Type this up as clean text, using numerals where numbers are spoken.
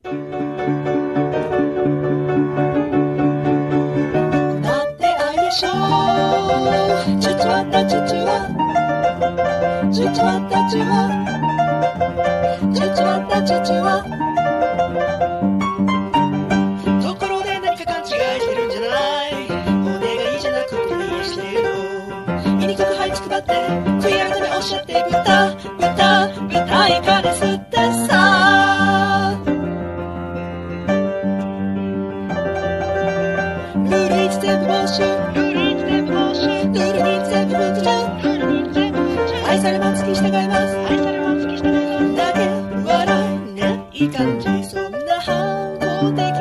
だって愛でしょ。チュチュワタチュチュワ、チュチュワタチュワ、チュチュワタチュチュワ。ところで何か勘違いしてるんじゃない？お願いじゃなくて癒してるの。醜く這いつくばって悔い改めおっしゃって豚イカですってさ。ルール1全部募集、ルール2全部付随。愛されば付き従います。だけ笑えない感じ、そんな反抗的